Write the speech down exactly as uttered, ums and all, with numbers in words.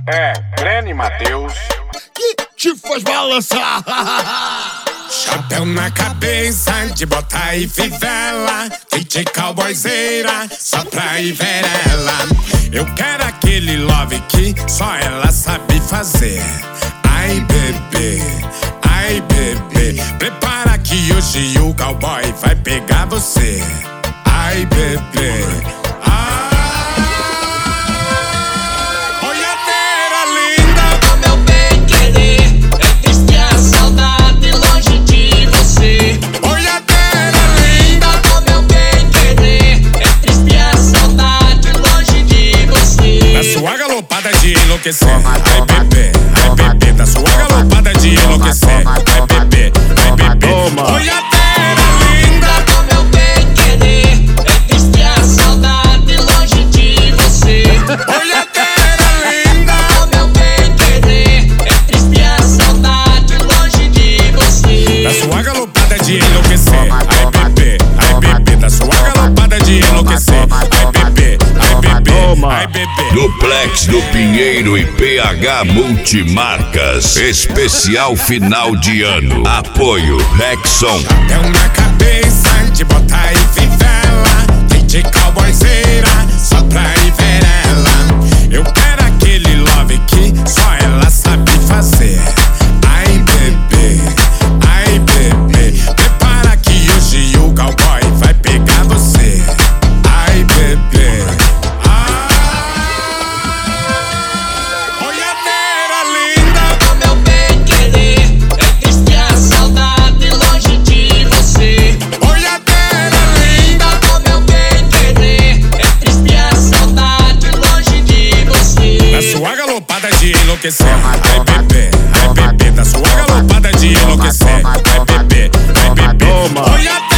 É, Breno e Matheus. Que te faz balançar? Chapéu na cabeça, de bota e fivela, kit cowboyzeira, só pra ir ver ela. Eu quero aquele love que só ela sabe fazer. Ai bebê, ai bebê, prepara que hoje o cowboy vai pegar você. Ai bebê, ai. Olhadeira linda do meu bem querer, é triste a saudade longe de você. Olhadeira linda do meu bem querer, é triste a saudade longe de você. Da sua galopada de enlouquecer, ai bebê, ai bebê, da sua galopada de enlouquecer, ai bebê, ai bebê. Olhadeira linda do meu bem querer, é triste a saudade longe de você. Olhadeira linda do meu bem querer, é triste a saudade longe de você. da sua galopada de enlouquecer, ai bebê, ai bebê, da sua galopada de enlouquecer, ai bebê, ai bebê, ai bebê. Duplex do Pinheiro e P H Multimarcas. Especial final de ano. Apoio Rexon. Chapéu na cabeça, de bota e fivela, kit cowboyzeira, só pra ir ver ela. Eu quero aquele love que só ela sabe fazer. Ai bebê, ai bebê, prepara que hoje o cowboy vai pegar você. Ai bebê, ai. Olhadeira linda do meu bem querer, é triste a saudade longe de você. Olhadeira linda do meu bem querer, é triste a saudade longe de você. da sua galopada de enlouquecer, ai bebê, ai bebê, da sua galopada de enlouquecer, ai bebê, ai bebê. Olhadeira